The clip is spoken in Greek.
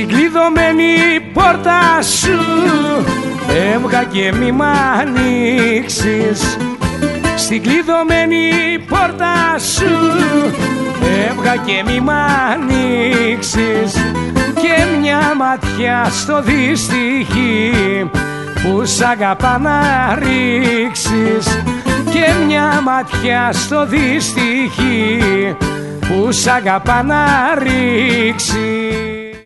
Στην κλειδωμένη πόρτα σου έβγα και μη μ' ανοίξεις. Στην κλειδωμένη πόρτα σου έβγα και μη μ' ανοίξεις. Και μια ματιά στο δυστυχή που σ' αγαπά να ρίξεις. Και μια ματιά στο δυστυχή που σ' αγαπά να ρίξεις.